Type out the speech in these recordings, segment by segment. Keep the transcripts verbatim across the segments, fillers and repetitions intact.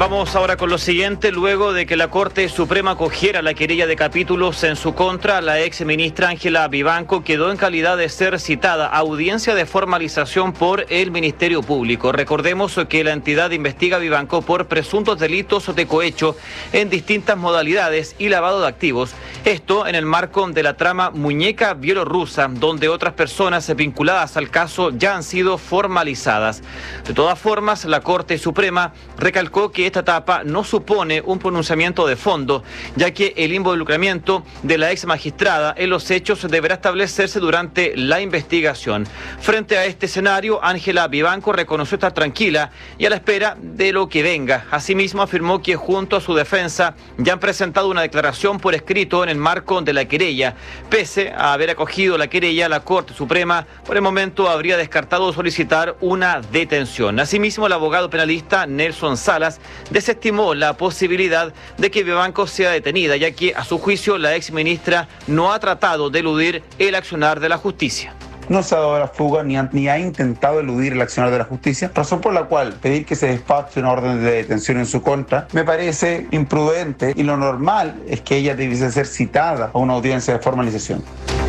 Vamos ahora con lo siguiente. Luego de que la Corte Suprema acogiera la querella de capítulos en su contra, la ex ministra Ángela Vivanco quedó en calidad de ser citada a audiencia de formalización por el Ministerio Público. Recordemos que la entidad investiga a Vivanco por presuntos delitos de cohecho en distintas modalidades y lavado de activos. Esto en el marco de la trama Muñeca Bielorrusa, donde otras personas vinculadas al caso ya han sido formalizadas. De todas formas, la Corte Suprema recalcó que esta etapa no supone un pronunciamiento de fondo, ya que el involucramiento de la ex magistrada en los hechos deberá establecerse durante la investigación. Frente a este escenario, Ángela Vivanco reconoció estar tranquila y a la espera de lo que venga. Asimismo, afirmó que junto a su defensa ya han presentado una declaración por escrito en el marco de la querella. Pese a haber acogido la querella, la Corte Suprema por el momento habría descartado solicitar una detención. Asimismo, el abogado penalista Nelson Salas desestimó la posibilidad de que Vivanco sea detenida, ya que a su juicio la ex ministra no ha tratado de eludir el accionar de la justicia. No se ha dado la fuga ni ha, ni ha intentado eludir el accionar de la justicia, razón por la cual pedir que se despache una orden de detención en su contra me parece imprudente, y lo normal es que ella debiese ser citada a una audiencia de formalización.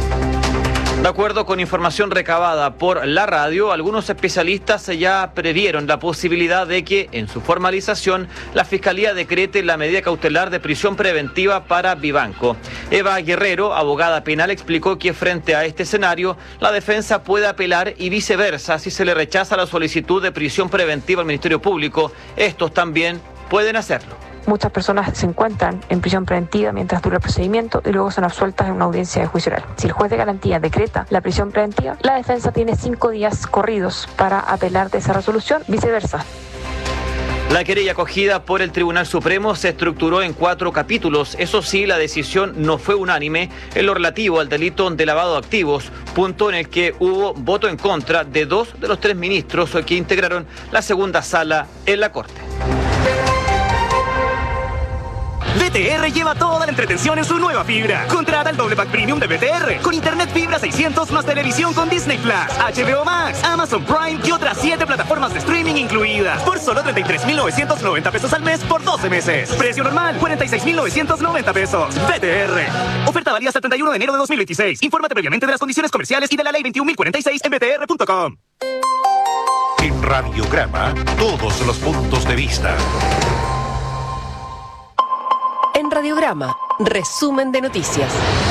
De acuerdo con información recabada por la radio, algunos especialistas ya previeron la posibilidad de que, en su formalización, la Fiscalía decrete la medida cautelar de prisión preventiva para Vivanco. Eva Guerrero, abogada penal, explicó que frente a este escenario, la defensa puede apelar y viceversa si se le rechaza la solicitud de prisión preventiva al Ministerio Público. Estos también pueden hacerlo. Muchas personas se encuentran en prisión preventiva mientras dura el procedimiento y luego son absueltas en una audiencia de juicio oral. Si el juez de garantía decreta la prisión preventiva, la defensa tiene cinco días corridos para apelar de esa resolución, viceversa. La querella acogida por el Tribunal Supremo se estructuró en cuatro capítulos. Eso sí, la decisión no fue unánime en lo relativo al delito de lavado de activos, punto en el que hubo voto en contra de dos de los tres ministros que integraron la segunda sala en la Corte. B T R lleva toda la entretención en su nueva fibra. Contrata el doble pack premium de B T R con internet fibra seiscientos más televisión con Disney Plus, H B O Max, Amazon Prime y otras siete plataformas de streaming incluidas por solo treinta y tres mil novecientos noventa pesos al mes por doce meses. Precio normal cuarenta y seis mil novecientos noventa pesos. B T R. Oferta válida hasta el treinta y uno de enero de dos mil veintiséis. Infórmate previamente de las condiciones comerciales y de la ley veintiún mil cuarenta y seis en b t r punto com. En Radiograma, todos los puntos de vista. En Radiograma, resumen de noticias.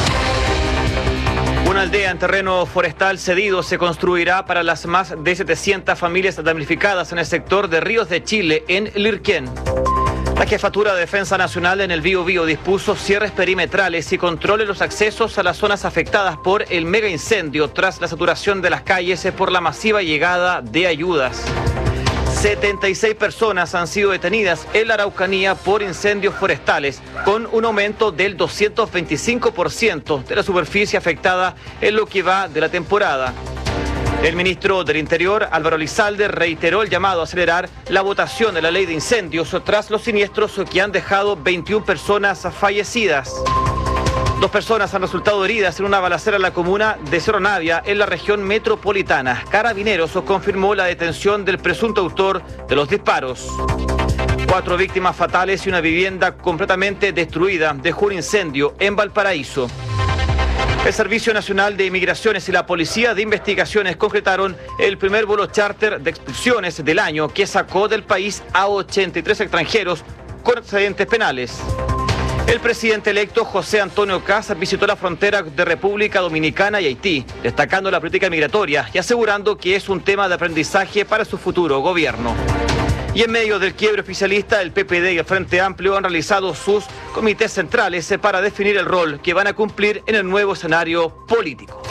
Una aldea en terreno forestal cedido se construirá para las más de setecientas familias damnificadas en el sector de Ríos de Chile, en Lirquén. La Jefatura de Defensa Nacional en el Biobío dispuso cierres perimetrales y controle los accesos a las zonas afectadas por el mega incendio tras la saturación de las calles por la masiva llegada de ayudas. setenta y seis personas han sido detenidas en la Araucanía por incendios forestales, con un aumento del doscientos veinticinco por ciento de la superficie afectada en lo que va de la temporada. El ministro del Interior, Álvaro Elizalde, reiteró el llamado a acelerar la votación de la ley de incendios tras los siniestros que han dejado veintiuna personas fallecidas. Dos personas han resultado heridas en una balacera en la comuna de Cerro Navia, en la región metropolitana. Carabineros confirmó la detención del presunto autor de los disparos. Cuatro víctimas fatales y una vivienda completamente destruida dejó un incendio en Valparaíso. El Servicio Nacional de Inmigraciones y la Policía de Investigaciones concretaron el primer vuelo charter de expulsiones del año que sacó del país a ochenta y tres extranjeros con antecedentes penales. El presidente electo José Antonio Kast visitó la frontera de República Dominicana y Haití, destacando la política migratoria y asegurando que es un tema de aprendizaje para su futuro gobierno. Y en medio del quiebre oficialista, el P P D y el Frente Amplio han realizado sus comités centrales para definir el rol que van a cumplir en el nuevo escenario político.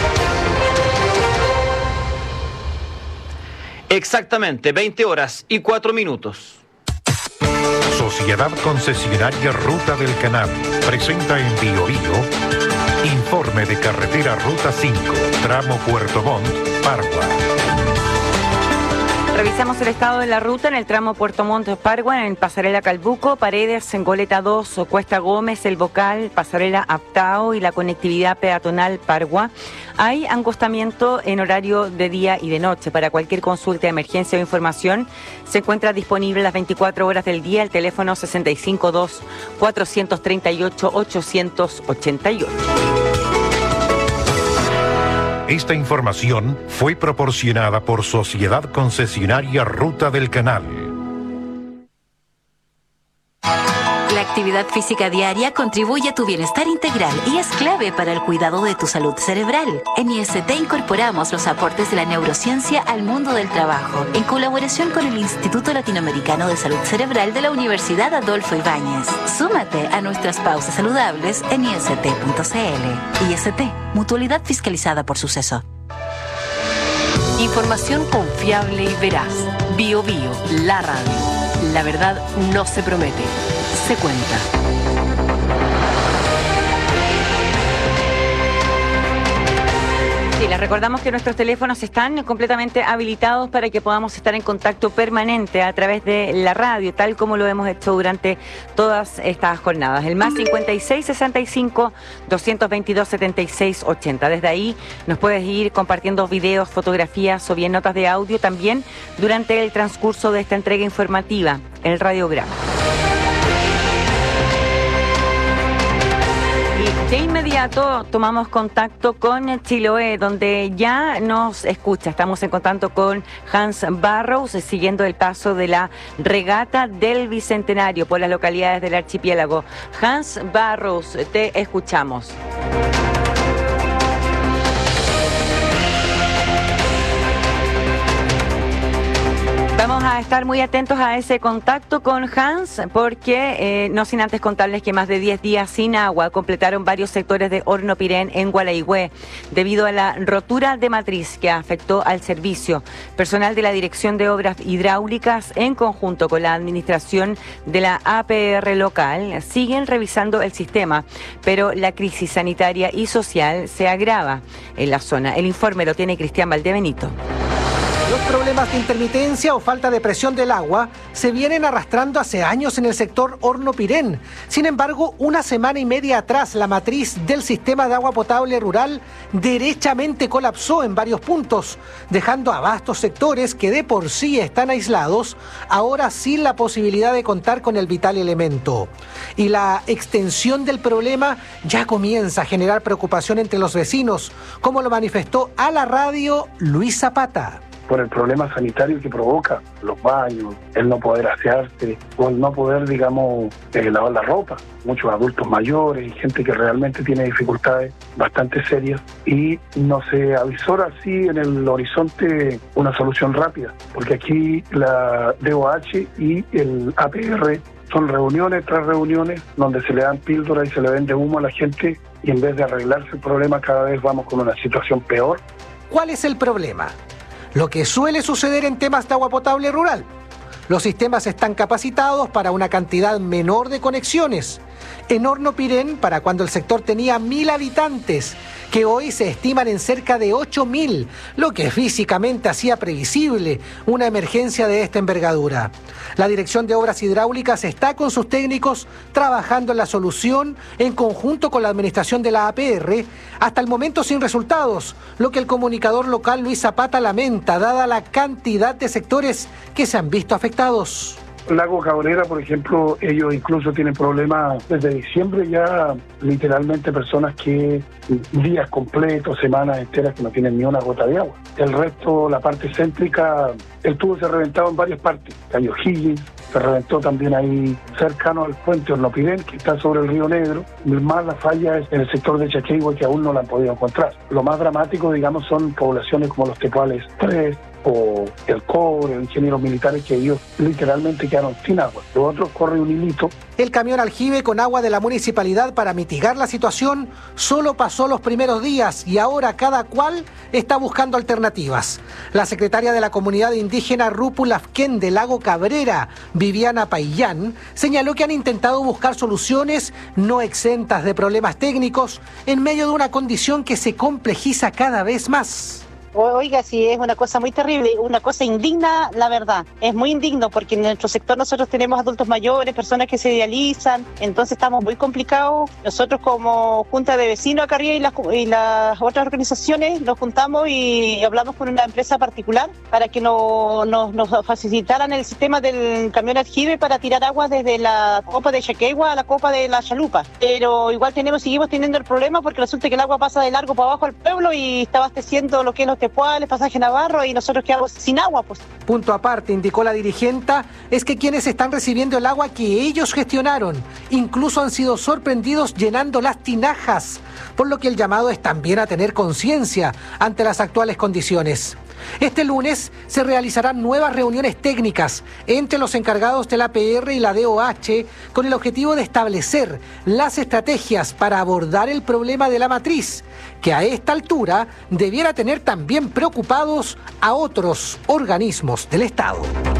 Exactamente veinte horas y cuatro minutos. Sociedad Concesionaria Ruta del Canal presenta en Biobío informe de carretera Ruta cinco, tramo Puerto Montt, Pargua. Revisamos el estado de la ruta en el tramo Puerto Montt Pargua, en Pasarela Calbuco, Paredes, en Goleta dos, Cuesta Gómez, El Bocal, Pasarela Aptao y la conectividad peatonal Pargua. Hay angostamiento en horario de día y de noche. Para cualquier consulta, emergencia o información, se encuentra disponible las veinticuatro horas del día el teléfono sesenta y cinco dos, cuatrocientos treinta y ocho, ochocientos ochenta y ocho. Esta información fue proporcionada por Sociedad Concesionaria Ruta del Canal. La actividad física diaria contribuye a tu bienestar integral y es clave para el cuidado de tu salud cerebral. En I S T incorporamos los aportes de la neurociencia al mundo del trabajo, en colaboración con el Instituto Latinoamericano de Salud Cerebral de la Universidad Adolfo Ibáñez. Súmate a nuestras pausas saludables en I S T punto C L. I S T, mutualidad fiscalizada por Suceso. Información confiable y veraz. Bio Bio, la radio. La verdad no se promete, se cuenta. Sí, les recordamos que nuestros teléfonos están completamente habilitados para que podamos estar en contacto permanente a través de la radio, tal como lo hemos hecho durante todas estas jornadas. El más cincuenta y seis, sesenta y cinco, doscientos veintidós, setenta y seis, ochenta. Desde ahí nos puedes ir compartiendo videos, fotografías o bien notas de audio también durante el transcurso de esta entrega informativa, el radiograma. De inmediato tomamos contacto con Chiloé, donde ya nos escucha. Estamos en contacto con Hans Barrows, siguiendo el paso de la regata del Bicentenario por las localidades del archipiélago. Hans Barrows, te escuchamos. Vamos a estar muy atentos a ese contacto con Hans porque eh, no sin antes contarles que más de diez días sin agua completaron varios sectores de Hornopirén en Gualeguay debido a la rotura de matriz que afectó al servicio. Personal de la Dirección de Obras Hidráulicas en conjunto con la administración de la A P R local siguen revisando el sistema, pero la crisis sanitaria y social se agrava en la zona. El informe lo tiene Cristian Valdebenito. Los problemas de intermitencia o falta de presión del agua se vienen arrastrando hace años en el sector Hornopirén. Sin embargo, una semana y media atrás, la matriz del sistema de agua potable rural derechamente colapsó en varios puntos, dejando a vastos sectores que de por sí están aislados, ahora sin la posibilidad de contar con el vital elemento. Y la extensión del problema ya comienza a generar preocupación entre los vecinos, como lo manifestó a la radio Luis Zapata. Por el problema sanitario que provoca, los baños, el no poder asearse o el no poder, digamos, eh, lavar la ropa. Muchos adultos mayores y gente que realmente tiene dificultades bastante serias y no se avisora así en el horizonte una solución rápida, porque aquí la D O H y el A P R son reuniones tras reuniones donde se le dan píldoras y se le vende humo a la gente y en vez de arreglarse el problema cada vez vamos con una situación peor. ¿Cuál es el problema? Lo que suele suceder en temas de agua potable rural. Los sistemas están capacitados para una cantidad menor de conexiones. En Hornopirén, para cuando el sector tenía mil habitantes, que hoy se estiman en cerca de ocho mil, lo que físicamente hacía previsible una emergencia de esta envergadura. La Dirección de Obras Hidráulicas está con sus técnicos trabajando en la solución en conjunto con la administración de la A P R, hasta el momento sin resultados, lo que el comunicador local Luis Zapata lamenta, dada la cantidad de sectores que se han visto afectados. Lago Cabrera, por ejemplo, ellos incluso tienen problemas desde diciembre ya, literalmente personas que días completos, semanas enteras que no tienen ni una gota de agua. El resto, la parte céntrica, el tubo se ha reventado en varias partes. Cayo Higgins, se reventó también ahí cercano al puente Hornopirén, que está sobre el Río Negro. Más la falla es en el sector de Chaqueigua, que aún no la han podido encontrar. Lo más dramático, digamos, son poblaciones como los Tepuales tres, o el cobre, los ingenieros militares, que ellos literalmente quedaron sin agua. Los otros corre un hilito. El camión aljibe con agua de la municipalidad para mitigar la situación solo pasó los primeros días y ahora cada cual está buscando alternativas. La secretaria de la comunidad indígena Rupulafquén de Lago Cabrera, Viviana Paillán, señaló que han intentado buscar soluciones no exentas de problemas técnicos en medio de una condición que se complejiza cada vez más. Oiga, sí, es una cosa muy terrible, una cosa indigna, la verdad. Es muy indigno porque en nuestro sector nosotros tenemos adultos mayores, personas que se dializan, entonces estamos muy complicados. Nosotros como Junta de Vecinos acá arriba y las, y las otras organizaciones nos juntamos y hablamos con una empresa particular para que no, nos, nos facilitaran el sistema del camión aljibe para tirar agua desde la copa de Chaquegua a la copa de la Chalupa. Pero igual tenemos, seguimos teniendo el problema porque resulta que el agua pasa de largo para abajo al pueblo y está abasteciendo lo que es los Tepuales, Pasaje Navarro, y nosotros quedamos sin agua, pues. Punto aparte, indicó la dirigenta, es que quienes están recibiendo el agua que ellos gestionaron, incluso han sido sorprendidos llenando las tinajas, por lo que el llamado es también a tener conciencia ante las actuales condiciones. Este lunes se realizarán nuevas reuniones técnicas entre los encargados de la A P R y la D O H con el objetivo de establecer las estrategias para abordar el problema de la matriz, que a esta altura debiera tener también preocupados a otros organismos del Estado.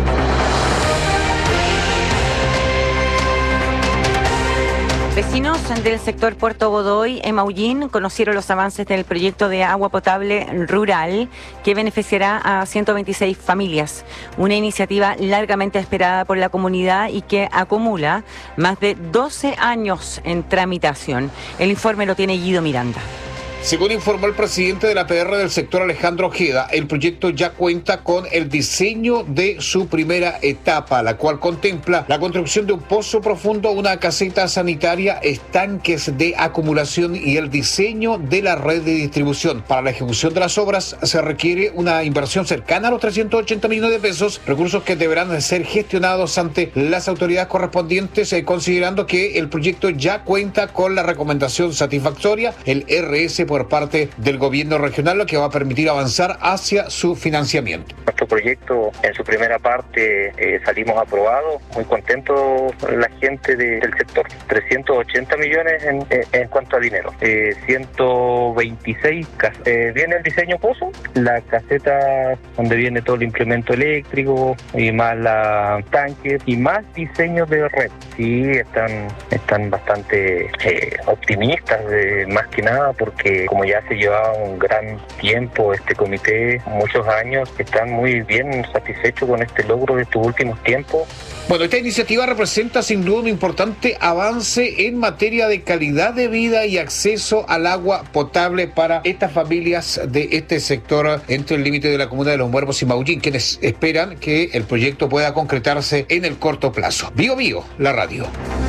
Vecinos del sector Puerto Godoy, en Maullín, conocieron los avances del proyecto de agua potable rural que beneficiará a ciento veintiséis familias. Una iniciativa largamente esperada por la comunidad y que acumula más de doce años en tramitación. El informe lo tiene Guido Miranda. Según informó el presidente de la A P R del sector, Alejandro Ojeda, el proyecto ya cuenta con el diseño de su primera etapa, la cual contempla la construcción de un pozo profundo, una caseta sanitaria, estanques de acumulación y el diseño de la red de distribución. Para la ejecución de las obras se requiere una inversión cercana a los trescientos ochenta millones de pesos, recursos que deberán ser gestionados ante las autoridades correspondientes, eh, considerando que el proyecto ya cuenta con la recomendación satisfactoria, el R S por parte del gobierno regional, lo que va a permitir avanzar hacia su financiamiento. Nuestro proyecto en su primera parte eh, salimos aprobados, muy contentos la gente de, del sector. trescientos ochenta millones en, en, en cuanto a dinero. Eh, ciento veintiséis, eh, viene el diseño pozo, la caseta donde viene todo el implemento eléctrico y más la tanques y más diseños de red. Sí, están, están bastante eh, optimistas, eh, más que nada porque como ya se llevaba un gran tiempo este comité, muchos años, están muy bien satisfechos con este logro de estos últimos tiempos. Bueno, esta iniciativa representa sin duda un importante avance en materia de calidad de vida y acceso al agua potable para estas familias de este sector entre el límite de la comuna de Los Muertos y Maullín, quienes esperan que el proyecto pueda concretarse en el corto plazo. Bío Bío, la radio.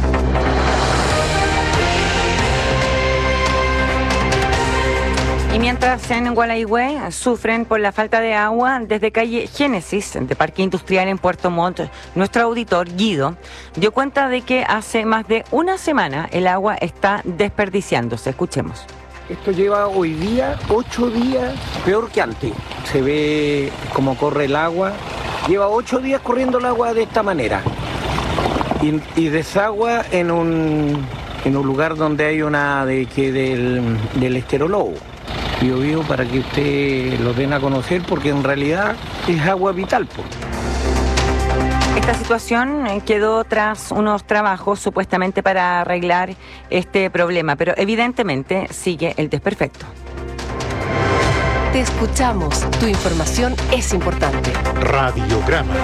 Y mientras en Gualaihue sufren por la falta de agua, desde calle Génesis, de Parque Industrial en Puerto Montt, nuestro auditor Guido dio cuenta de que hace más de una semana el agua está desperdiciándose. Escuchemos. Esto lleva hoy día ocho días peor que antes. Se ve cómo corre el agua. Lleva ocho días corriendo el agua de esta manera. Y, y desagua en un, en un lugar donde hay una de que del, del esterolobo. Bío Bío, para que usted lo den a conocer, porque en realidad es agua vital, pues. Esta situación quedó tras unos trabajos supuestamente para arreglar este problema, pero evidentemente sigue el desperfecto. Te escuchamos. Tu información es importante. Radiograma.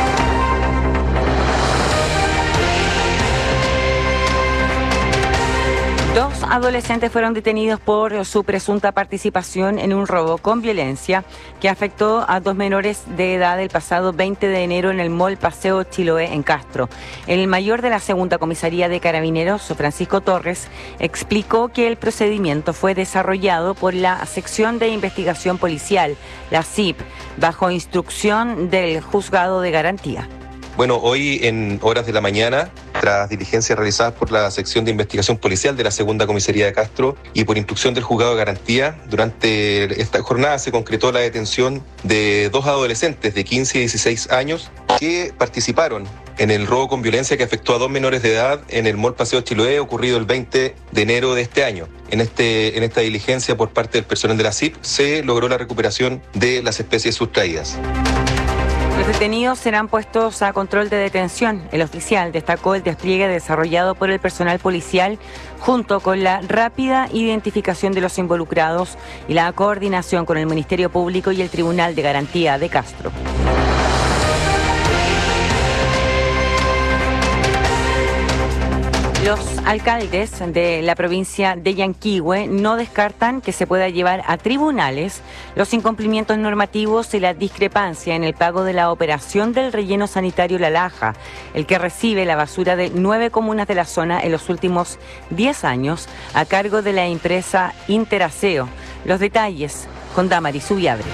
Dos adolescentes fueron detenidos por su presunta participación en un robo con violencia que afectó a dos menores de edad el pasado veinte de enero en el Mall Paseo Chiloé en Castro. El mayor de la segunda comisaría de Carabineros, Francisco Torres, explicó que el procedimiento fue desarrollado por la Sección de Investigación Policial, la S I P, bajo instrucción del Juzgado de Garantía. Bueno, hoy en horas de la mañana, tras diligencias realizadas por la Sección de Investigación Policial de la Segunda Comisaría de Castro y por instrucción del Juzgado de Garantía, durante esta jornada se concretó la detención de dos adolescentes de quince y dieciséis años que participaron en el robo con violencia que afectó a dos menores de edad en el Mall Paseo Chiloé, ocurrido el veinte de enero de este año. En, este, en esta diligencia por parte del personal de la S I P se logró la recuperación de las especies sustraídas. Los detenidos serán puestos a control de detención. El oficial destacó el despliegue desarrollado por el personal policial junto con la rápida identificación de los involucrados y la coordinación con el Ministerio Público y el Tribunal de Garantía de Castro. Los alcaldes de la provincia de Yanquihue no descartan que se pueda llevar a tribunales los incumplimientos normativos y la discrepancia en el pago de la operación del relleno sanitario La Laja, el que recibe la basura de nueve comunas de la zona en los últimos diez años a cargo de la empresa Interaseo. Los detalles con Damaris Ubiabre.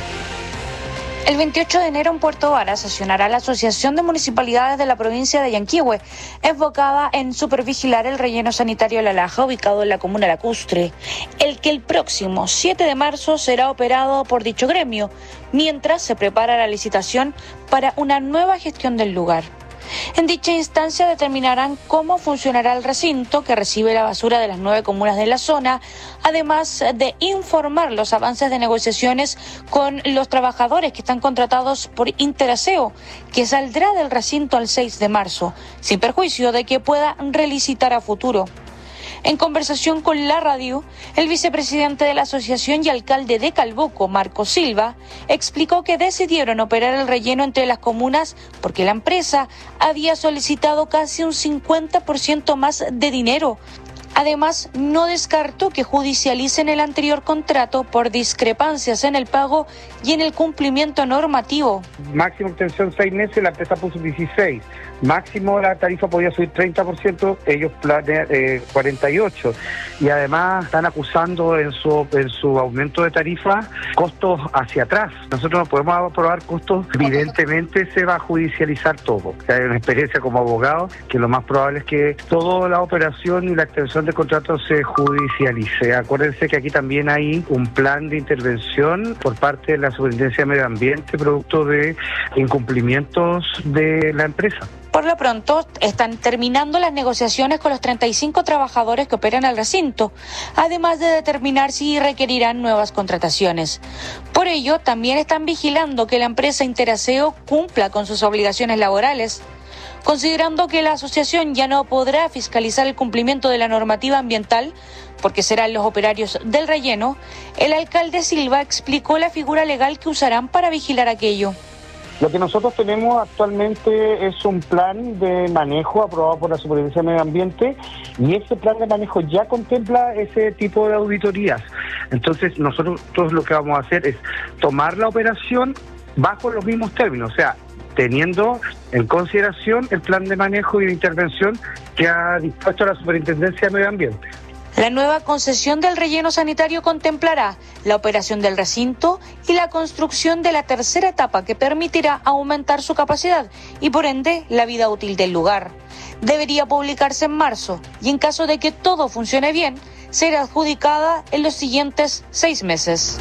El veintiocho de enero en Puerto Varas sesionará la Asociación de Municipalidades de la provincia de Yanquihue, enfocada en supervigilar el relleno sanitario La Laja, ubicado en la comuna lacustre, el que el próximo siete de marzo será operado por dicho gremio, mientras se prepara la licitación para una nueva gestión del lugar. En dicha instancia determinarán cómo funcionará el recinto que recibe la basura de las nueve comunas de la zona, además de informar los avances de negociaciones con los trabajadores que están contratados por Interaseo, que saldrá del recinto el seis de marzo, sin perjuicio de que pueda relicitar a futuro. En conversación con la radio, el vicepresidente de la asociación y alcalde de Calbuco, Marco Silva, explicó que decidieron operar el relleno entre las comunas porque la empresa había solicitado casi un cincuenta por ciento más de dinero. Además, no descartó que judicialicen el anterior contrato por discrepancias en el pago y en el cumplimiento normativo. Máximo extensión seis meses, la empresa puso dieciséis. Máximo la tarifa podía subir treinta por ciento, ellos planean eh, cuarenta y ocho. Y además están acusando en su, en su aumento de tarifa costos hacia atrás. Nosotros no podemos aprobar costos. Evidentemente se va a judicializar todo. Hay una experiencia como abogado que lo más probable es que toda la operación y la extensión de contrato se judicialice. Acuérdense que aquí también hay un plan de intervención por parte de la Superintendencia de Medio Ambiente producto de incumplimientos de la empresa. Por lo pronto, están terminando las negociaciones con los treinta y cinco trabajadores que operan el recinto, además de determinar si requerirán nuevas contrataciones. Por ello, también están vigilando que la empresa Interaseo cumpla con sus obligaciones laborales. Considerando que la asociación ya no podrá fiscalizar el cumplimiento de la normativa ambiental, porque serán los operarios del relleno, el alcalde Silva explicó la figura legal que usarán para vigilar aquello. Lo que nosotros tenemos actualmente es un plan de manejo aprobado por la Superintendencia de Medio Ambiente y ese plan de manejo ya contempla ese tipo de auditorías. Entonces nosotros todos lo que vamos a hacer es tomar la operación bajo los mismos términos, o sea, teniendo en consideración el plan de manejo y de intervención que ha dispuesto la Superintendencia de Medio Ambiente. La nueva concesión del relleno sanitario contemplará la operación del recinto y la construcción de la tercera etapa que permitirá aumentar su capacidad y por ende la vida útil del lugar. Debería publicarse en marzo y en caso de que todo funcione bien, será adjudicada en los siguientes seis meses.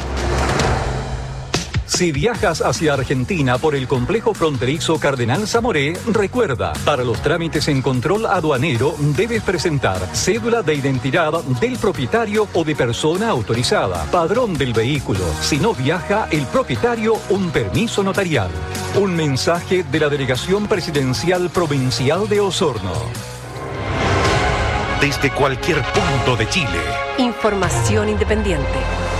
Si viajas hacia Argentina por el complejo fronterizo Cardenal Zamoré, recuerda, para los trámites en control aduanero debes presentar cédula de identidad del propietario o de persona autorizada, padrón del vehículo. Si no viaja el propietario, un permiso notarial. Un mensaje de la Delegación Presidencial Provincial de Osorno. Desde cualquier punto de Chile. Información independiente.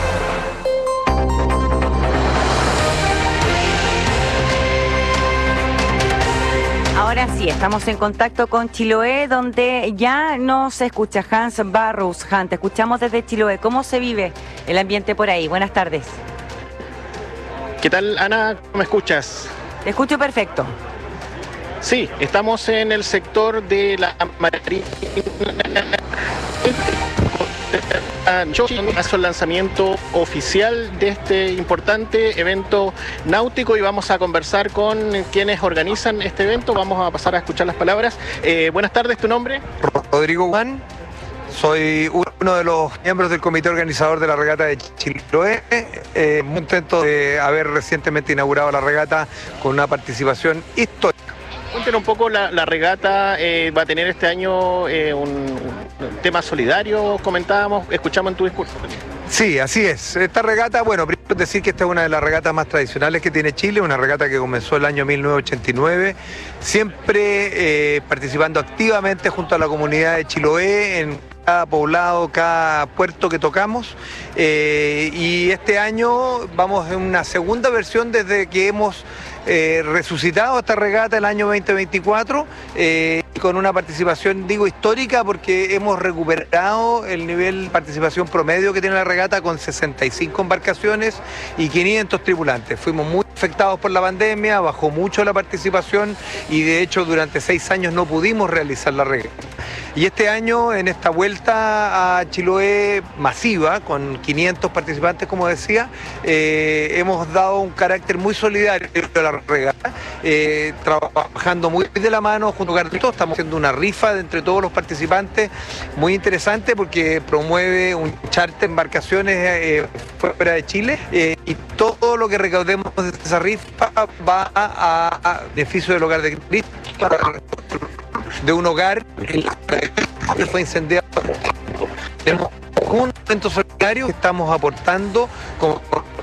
Ahora sí, estamos en contacto con Chiloé, donde ya nos escucha Hans Barros. Hans, te escuchamos desde Chiloé. ¿Cómo se vive el ambiente por ahí? Buenas tardes. ¿Qué tal, Ana? ¿Cómo me escuchas? Te escucho perfecto. Sí, estamos en el sector de la Marina. Hace el lanzamiento oficial de este importante evento náutico y vamos a conversar con quienes organizan este evento. Vamos a pasar a escuchar las palabras. Eh, buenas tardes, ¿tu nombre? Rodrigo Juan, soy uno de los miembros del comité organizador de la regata de Chiloé. Eh, muy contento de haber recientemente inaugurado la regata con una participación histórica. Cuéntenos un poco, la, la regata eh, va a tener este año eh, un, un tema solidario, comentábamos, escuchamos en tu discurso también. Sí, así es. Esta regata, bueno, primero decir que esta es una de las regatas más tradicionales que tiene Chile, una regata que comenzó el año mil novecientos ochenta y nueve, siempre eh, participando activamente junto a la comunidad de Chiloé en cada poblado, cada puerto que tocamos, eh, y este año vamos en una segunda versión desde que hemos eh, resucitado esta regata el año veinte veinticuatro, eh, con una participación, digo, histórica, porque hemos recuperado el nivel de participación promedio que tiene la regata con sesenta y cinco embarcaciones y quinientos tripulantes. Fuimos muy afectados por la pandemia, bajó mucho la participación y de hecho durante seis años no pudimos realizar la regata. Y este año, en esta vuelta a Chiloé masiva, con quinientos participantes, como decía, eh, hemos dado un carácter muy solidario a la regata, eh, trabajando muy de la mano junto con Carlitos. Estamos haciendo una rifa de entre todos los participantes, muy interesante porque promueve un charter de embarcaciones eh, fuera de Chile, eh, y todo lo que recaudemos de esa rifa va a, a beneficio del Hogar de Cristo, de un hogar que fue incendiado. Tenemos un evento solidario que estamos aportando como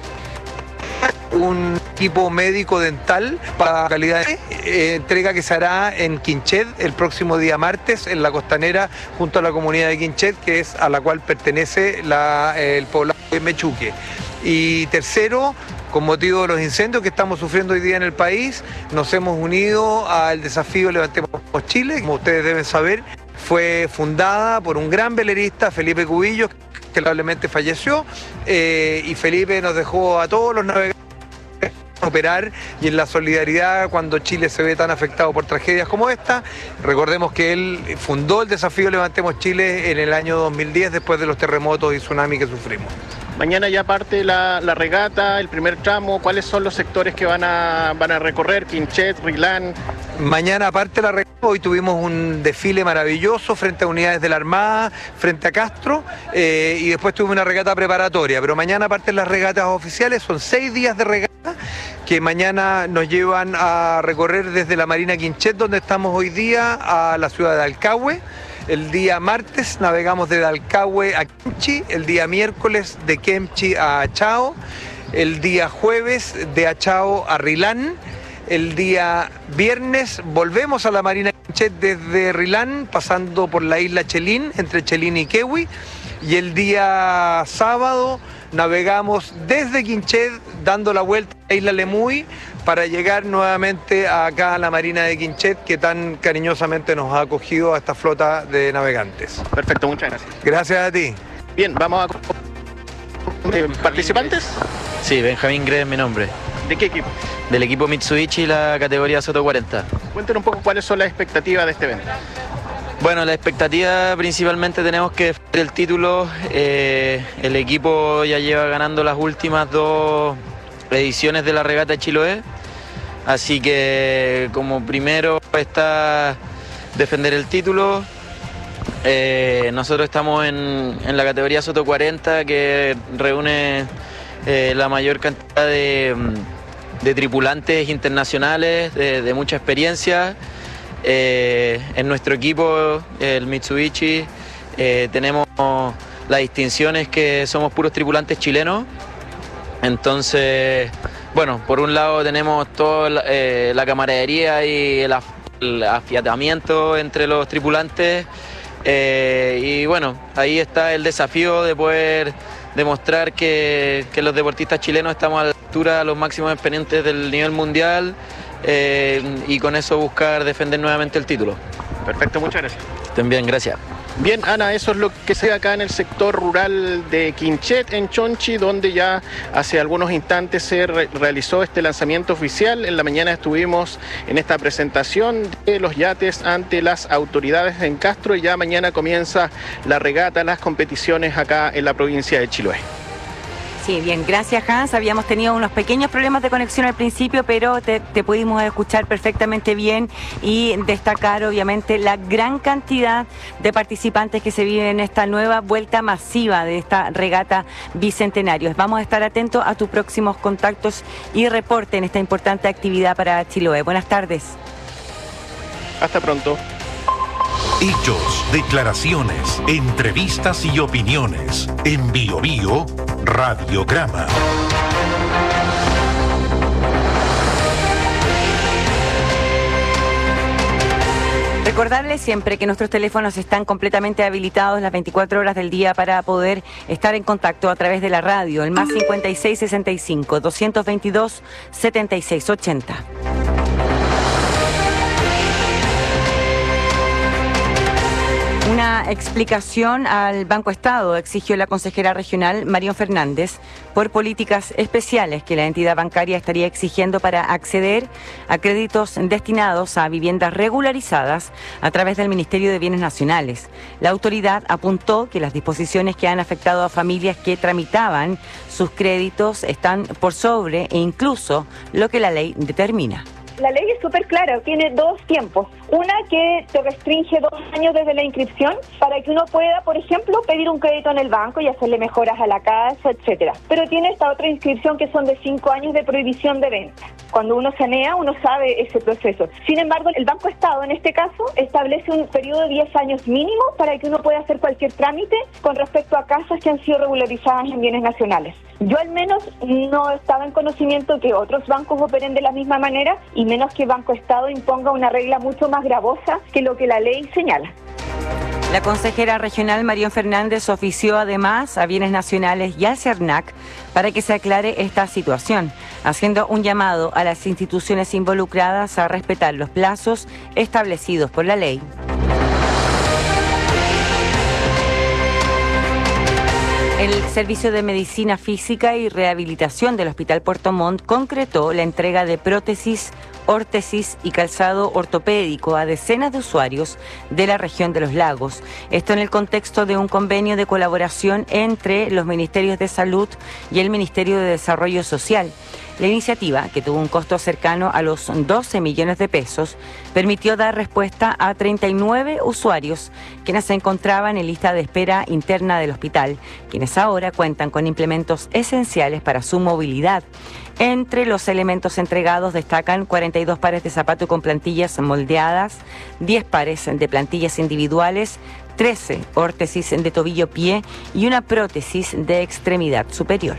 un equipo médico dental para calidad de eh, entrega que se hará en Quinchet el próximo día martes en la Costanera junto a la comunidad de Quinchet, que es a la cual pertenece la, eh, el poblado de Mechuque. Y tercero, con motivo de los incendios que estamos sufriendo hoy día en el país, nos hemos unido al desafío Levantemos Chile. Como ustedes deben saber, fue fundada por un gran velerista, Felipe Cubillos, que lamentablemente falleció, eh, y Felipe nos dejó a todos los navegantes operar, y en la solidaridad cuando Chile se ve tan afectado por tragedias como esta. Recordemos que él fundó el desafío Levantemos Chile en el año dos mil diez, después de los terremotos y tsunamis que sufrimos. Mañana ya parte la, la regata, el primer tramo. ¿Cuáles son los sectores que van a, van a recorrer? Quinchet, Rilán. Mañana parte la regata. Hoy tuvimos un desfile maravilloso frente a unidades de la Armada, frente a Castro, eh, y después tuvimos una regata preparatoria. Pero mañana parten las regatas oficiales, son seis días de regata que mañana nos llevan a recorrer desde la Marina Quinchet, donde estamos hoy día, a la ciudad de Alcagüe. El día martes navegamos desde Alcagüe a Kemchi, el día miércoles de Kemchi a Achao, el día jueves de Achao a Rilán, el día viernes volvemos a la Marina Quinchet desde Rilán, pasando por la isla Chelín, entre Chelín y Kewi, y el día sábado navegamos desde Quinchet dando la vuelta a la isla Lemuy para llegar nuevamente acá a la Marina de Quinchet, que tan cariñosamente nos ha acogido a esta flota de navegantes. Perfecto, muchas gracias. Gracias a ti. Bien, vamos a... Eh, ¿Participantes? Sí, Benjamín Gre es mi nombre. ¿De qué equipo? Del equipo Mitsubishi, la categoría Soto cuarenta. Cuéntenos un poco cuáles son las expectativas de este evento. Bueno, la expectativa principalmente tenemos que defender el título. Eh, el equipo ya lleva ganando las últimas dos ediciones de la regata de Chiloé, así que como primero está defender el título. Eh, nosotros estamos en, en la categoría Soto cuarenta, que reúne eh, la mayor cantidad de, de tripulantes internacionales de, de mucha experiencia. Eh, en nuestro equipo, el Mitsubishi, eh, tenemos las distinciones que somos puros tripulantes chilenos. Entonces, bueno, por un lado tenemos toda eh, la camaradería y el, af el afiatamiento entre los tripulantes, eh, y bueno, ahí está el desafío de poder demostrar que, que los deportistas chilenos estamos a la altura de los máximos exponentes del nivel mundial, eh, y con eso buscar defender nuevamente el título. Perfecto, muchas gracias. Estén bien, gracias. Bien, Ana, eso es lo que se ve acá en el sector rural de Quinchet, en Chonchi, donde ya hace algunos instantes se re realizó este lanzamiento oficial. En la mañana estuvimos en esta presentación de los yates ante las autoridades en Castro, y ya mañana comienza la regata, las competiciones acá en la provincia de Chiloé. Sí, bien, gracias Hans. Habíamos tenido unos pequeños problemas de conexión al principio, pero te, te pudimos escuchar perfectamente bien y destacar obviamente la gran cantidad de participantes que se viven en esta nueva vuelta masiva de esta regata bicentenario. Vamos a estar atentos a tus próximos contactos y reporte en esta importante actividad para Chiloé. Buenas tardes. Hasta pronto. Hechos, declaraciones, entrevistas y opiniones. En Bio Bio, Radiograma. Recordarles siempre que nuestros teléfonos están completamente habilitados las veinticuatro horas del día para poder estar en contacto a través de la radio, el más cincuenta y seis sesenta y cinco, doscientos veintidós, setenta y seis ochenta. Una explicación al Banco Estado exigió la consejera regional Marión Fernández por políticas especiales que la entidad bancaria estaría exigiendo para acceder a créditos destinados a viviendas regularizadas a través del Ministerio de Bienes Nacionales. La autoridad apuntó que las disposiciones que han afectado a familias que tramitaban sus créditos están por sobre e incluso lo que la ley determina. La ley es súper clara, tiene dos tiempos. Una que te restringe dos años desde la inscripción para que uno pueda, por ejemplo, pedir un crédito en el banco y hacerle mejoras a la casa, etcétera. Pero tiene esta otra inscripción que son de cinco años de prohibición de venta. Cuando uno sanea, uno sabe ese proceso. Sin embargo, el Banco Estado, en este caso, establece un periodo de diez años mínimo para que uno pueda hacer cualquier trámite con respecto a casas que han sido regularizadas en bienes nacionales. Yo al menos no estaba en conocimiento que otros bancos operen de la misma manera y menos que Banco Estado imponga una regla mucho más gravosa que lo que la ley señala. La consejera regional Marión Fernández ofició además a Bienes Nacionales y al CERNAC para que se aclare esta situación, haciendo un llamado a las instituciones involucradas a respetar los plazos establecidos por la ley. El Servicio de Medicina Física y Rehabilitación del Hospital Puerto Montt concretó la entrega de prótesis, órtesis y calzado ortopédico a decenas de usuarios de la región de los lagos. Esto en el contexto de un convenio de colaboración entre los Ministerios de Salud y el Ministerio de Desarrollo Social. La iniciativa, que tuvo un costo cercano a los doce millones de pesos, permitió dar respuesta a treinta y nueve usuarios quienes se encontraban en lista de espera interna del hospital, quienes ahora cuentan con implementos esenciales para su movilidad. Entre los elementos entregados destacan cuarenta y dos pares de zapatos con plantillas moldeadas, diez pares de plantillas individuales, trece órtesis de tobillo-pie y una prótesis de extremidad superior.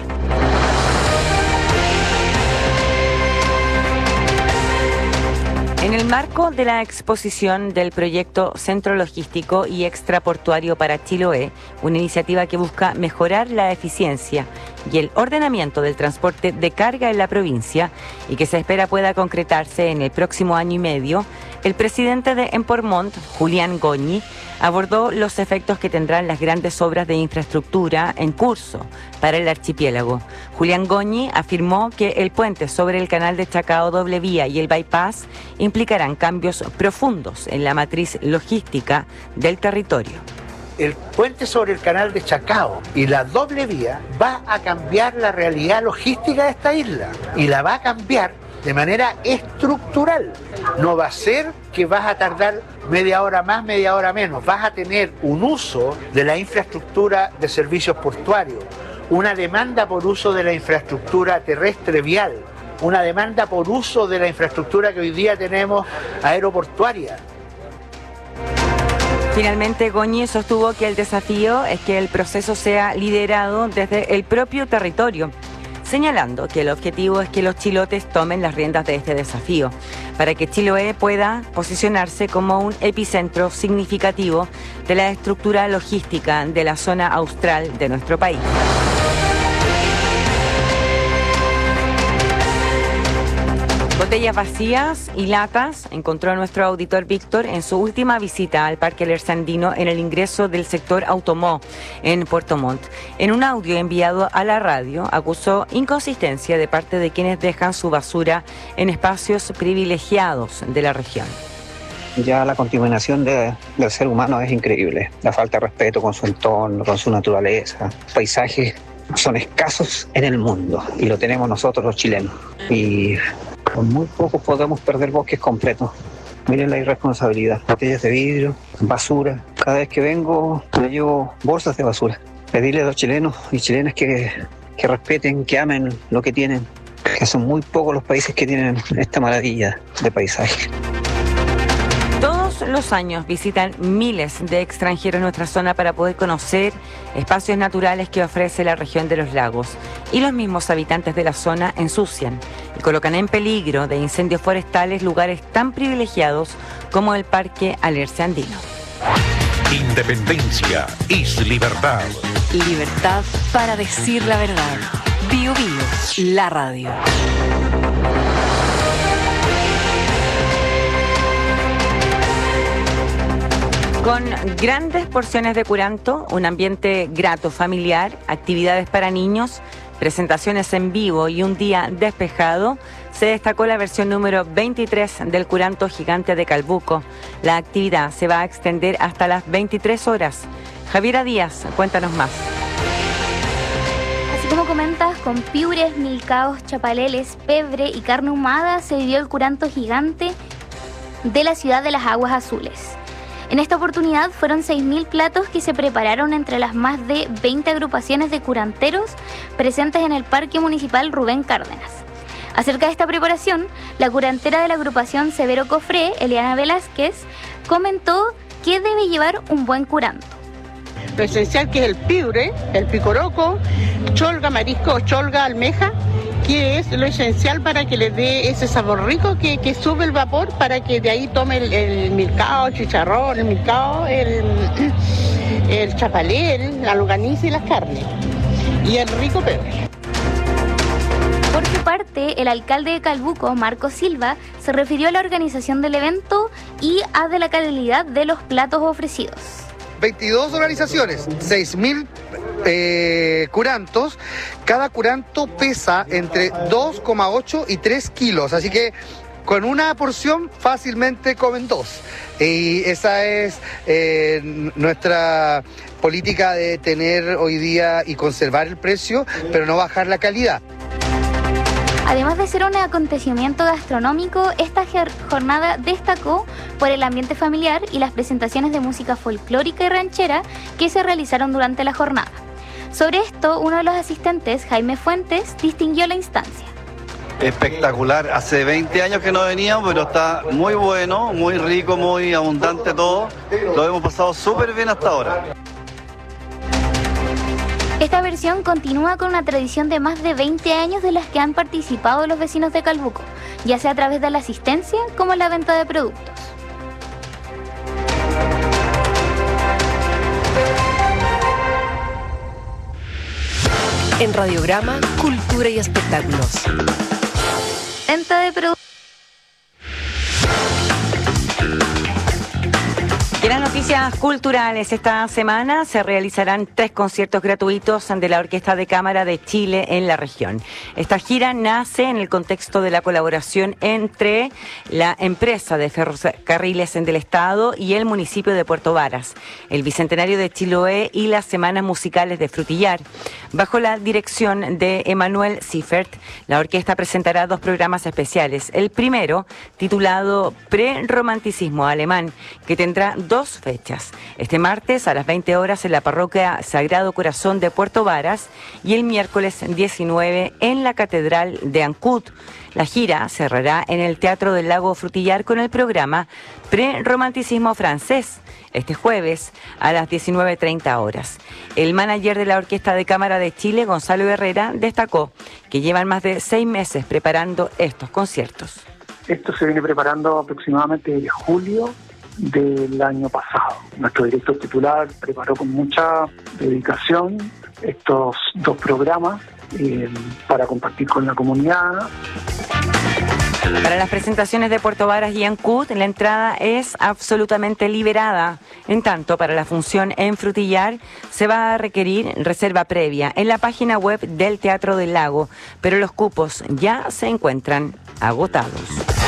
En el marco de la exposición del proyecto Centro Logístico y Extraportuario para Chiloé, una iniciativa que busca mejorar la eficiencia y el ordenamiento del transporte de carga en la provincia y que se espera pueda concretarse en el próximo año y medio, el presidente de Empormont, Julián Goñi, abordó los efectos que tendrán las grandes obras de infraestructura en curso para el archipiélago. Julián Goñi afirmó que el puente sobre el canal de Chacao doble vía y el bypass implicarán cambios profundos en la matriz logística del territorio. El puente sobre el canal de Chacao y la doble vía va a cambiar la realidad logística de esta isla y la va a cambiar de manera estructural. No va a ser que vas a tardar media hora más, media hora menos. Vas a tener un uso de la infraestructura de servicios portuarios, una demanda por uso de la infraestructura terrestre vial, una demanda por uso de la infraestructura que hoy día tenemos aeroportuaria. Finalmente, Goñi sostuvo que el desafío es que el proceso sea liderado desde el propio territorio, señalando que el objetivo es que los chilotes tomen las riendas de este desafío, para que Chiloé pueda posicionarse como un epicentro significativo de la estructura logística de la zona austral de nuestro país. Botellas vacías y latas encontró nuestro auditor Víctor en su última visita al Parque Lerce Andino en el ingreso del sector Automó en Puerto Montt. En un audio enviado a la radio acusó inconsistencia de parte de quienes dejan su basura en espacios privilegiados de la región. Ya la contaminación de, del ser humano es increíble. La falta de respeto con su entorno, con su naturaleza, paisajes son escasos en el mundo y lo tenemos nosotros los chilenos. Y con muy poco podemos perder bosques completos. Miren la irresponsabilidad. Botellas de vidrio, basura. Cada vez que vengo me llevo bolsas de basura. Pedirle a los chilenos y chilenas que, que respeten, que amen lo que tienen. Que son muy pocos los países que tienen esta maravilla de paisaje. Todo Todos los años visitan miles de extranjeros nuestra zona para poder conocer espacios naturales que ofrece la región de los lagos. Y los mismos habitantes de la zona ensucian y colocan en peligro de incendios forestales lugares tan privilegiados como el Parque Alerce Andino. Independencia es libertad. Libertad para decir la verdad. Bio Bio, la radio. Con grandes porciones de curanto, un ambiente grato familiar, actividades para niños, presentaciones en vivo y un día despejado, se destacó la versión número veintitrés del Curanto Gigante de Calbuco. La actividad se va a extender hasta las veintitrés horas. Javiera Díaz, cuéntanos más. Así como comentas, con piures, milcaos, chapaleles, pebre y carne ahumada se vivió el Curanto Gigante de la ciudad de las Aguas Azules. En esta oportunidad fueron seis mil platos que se prepararon entre las más de veinte agrupaciones de curanteros presentes en el Parque Municipal Rubén Cárdenas. Acerca de esta preparación, la curantera de la agrupación Severo Cofré, Eliana Velázquez, comentó qué debe llevar un buen curanto. Lo esencial que es el piure, el picoroco, cholga, marisco o cholga, almeja, que es lo esencial para que le dé ese sabor rico que, que sube el vapor para que de ahí tome el, el milcao, el chicharrón, el milcao, el, el chapalel, la longaniza y las carnes. Y el rico pebre. Por su parte, el alcalde de Calbuco, Marco Silva, se refirió a la organización del evento y a de la calidad de los platos ofrecidos. veintidós organizaciones, seis mil eh, curantos. Cada curanto pesa entre dos coma ocho y tres kilos, así que con una porción fácilmente comen dos. Y esa es eh, nuestra política de tener hoy día y conservar el precio, pero no bajar la calidad. Además de ser un acontecimiento gastronómico, esta jornada destacó por el ambiente familiar y las presentaciones de música folclórica y ranchera que se realizaron durante la jornada. Sobre esto, uno de los asistentes, Jaime Fuentes, distinguió la instancia. Espectacular, hace veinte años que no veníamos, pero está muy bueno, muy rico, muy abundante todo. Lo hemos pasado súper bien hasta ahora. Esta versión continúa con una tradición de más de veinte años de las que han participado los vecinos de Calbuco, ya sea a través de la asistencia como en la venta de productos. En Radiograma, Cultura y Espectáculos. Venta de productos. En las noticias culturales, esta semana se realizarán tres conciertos gratuitos de la Orquesta de Cámara de Chile en la región. Esta gira nace en el contexto de la colaboración entre la empresa de ferrocarriles del Estado y el municipio de Puerto Varas, el Bicentenario de Chiloé y las Semanas Musicales de Frutillar. Bajo la dirección de Emanuel Siffert, la orquesta presentará dos programas especiales. El primero, titulado Pre-Romanticismo Alemán, que tendrá dos Dos fechas, este martes a las veinte horas en la parroquia Sagrado Corazón de Puerto Varas y el miércoles diecinueve en la Catedral de Ancud. La gira cerrará en el Teatro del Lago Frutillar con el programa Pre-Romanticismo Francés, este jueves a las diecinueve treinta horas. El manager de la Orquesta de Cámara de Chile, Gonzalo Herrera, destacó que llevan más de seis meses preparando estos conciertos. Esto se viene preparando aproximadamente desde julio del año pasado. Nuestro director titular preparó con mucha dedicación estos dos programas eh, para compartir con la comunidad. Para las presentaciones de Puerto Varas y Ancud, la entrada es absolutamente liberada. En tanto, para la función en Frutillar se va a requerir reserva previa en la página web del Teatro del Lago, pero los cupos ya se encuentran agotados.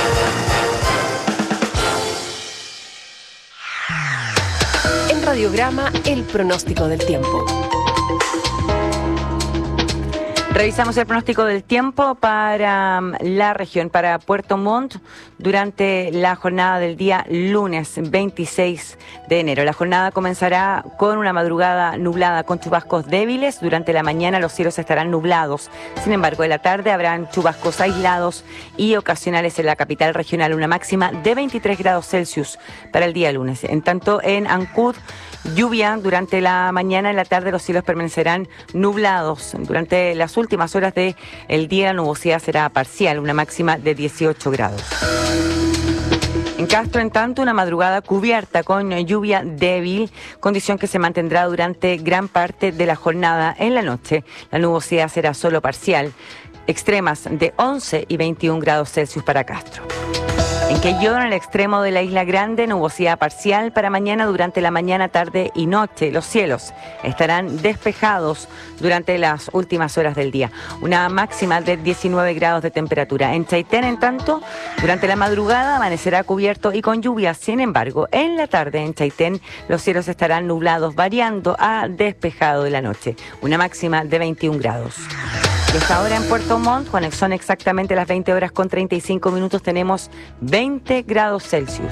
En Radiograma, el pronóstico del tiempo. Revisamos el pronóstico del tiempo para la región, para Puerto Montt, durante la jornada del día lunes veintiséis de enero. La jornada comenzará con una madrugada nublada con chubascos débiles. Durante la mañana los cielos estarán nublados. Sin embargo, en la tarde habrán chubascos aislados y ocasionales en la capital regional. Una máxima de veintitrés grados Celsius para el día lunes. En tanto, en Ancud, lluvia durante la mañana. En la tarde los cielos permanecerán nublados. Durante las últimas horas del día la nubosidad será parcial, una máxima de dieciocho grados. En Castro, en tanto, una madrugada cubierta con lluvia débil, condición que se mantendrá durante gran parte de la jornada. En la noche la nubosidad será solo parcial, extremas de once y veintiún grados Celsius para Castro. En Quellón, en el extremo de la Isla Grande, nubosidad parcial para mañana durante la mañana, tarde y noche. Los cielos estarán despejados durante las últimas horas del día. Una máxima de diecinueve grados de temperatura. En Chaitén, en tanto, durante la madrugada amanecerá cubierto y con lluvia. Sin embargo, en la tarde en Chaitén los cielos estarán nublados, variando a despejado de la noche. Una máxima de veintiún grados. Y hasta ahora en Puerto Montt, cuando son exactamente las veinte horas con treinta y cinco minutos, tenemos veinte grados Celsius.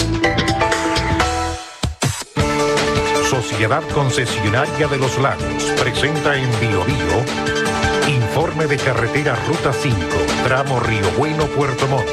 Sociedad Concesionaria de los Lagos presenta en Bio Bio informe de carretera Ruta cinco, tramo Río Bueno, Puerto Montt.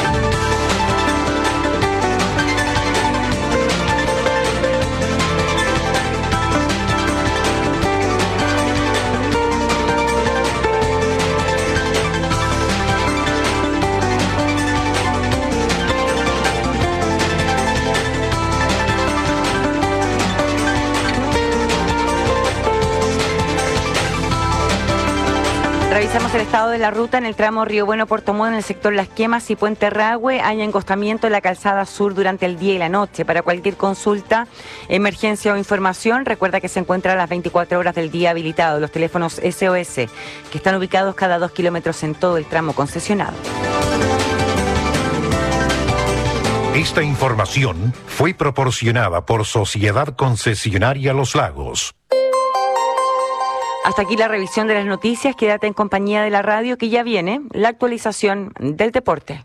Revisamos el estado de la ruta en el tramo Río Bueno, Puerto Montt, en el sector Las Quemas y Puente Rahue. Hay engostamiento en la calzada sur durante el día y la noche. Para cualquier consulta, emergencia o información, recuerda que se encuentra a las veinticuatro horas del día habilitado los teléfonos S O S, que están ubicados cada dos kilómetros en todo el tramo concesionado. Esta información fue proporcionada por Sociedad Concesionaria Los Lagos. Hasta aquí la revisión de las noticias. Quédate en compañía de la radio, que ya viene la actualización del deporte.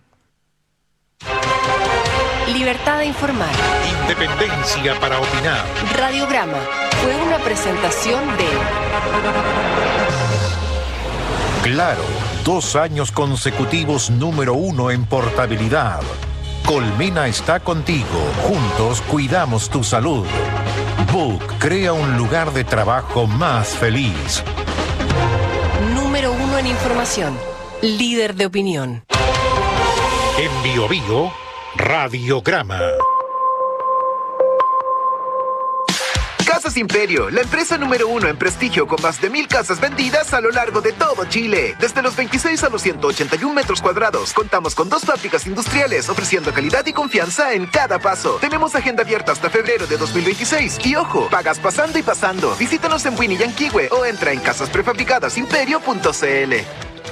Libertad de informar. Independencia para opinar. Radiograma fue una presentación de... Claro, dos años consecutivos número uno en portabilidad. Colmena está contigo. Juntos cuidamos tu salud. Book crea un lugar de trabajo más feliz. Número uno en información. Líder de opinión. En Bio Bio, Radiograma. Casas Imperio, la empresa número uno en prestigio con más de mil casas vendidas a lo largo de todo Chile. Desde los veintiséis a los ciento ochenta y un metros cuadrados, contamos con dos fábricas industriales ofreciendo calidad y confianza en cada paso. Tenemos agenda abierta hasta febrero de dos mil veintiséis. Y ojo, pagas pasando y pasando. Visítanos en Winnie Yanquihue o entra en casas prefabricadas imperio punto c l.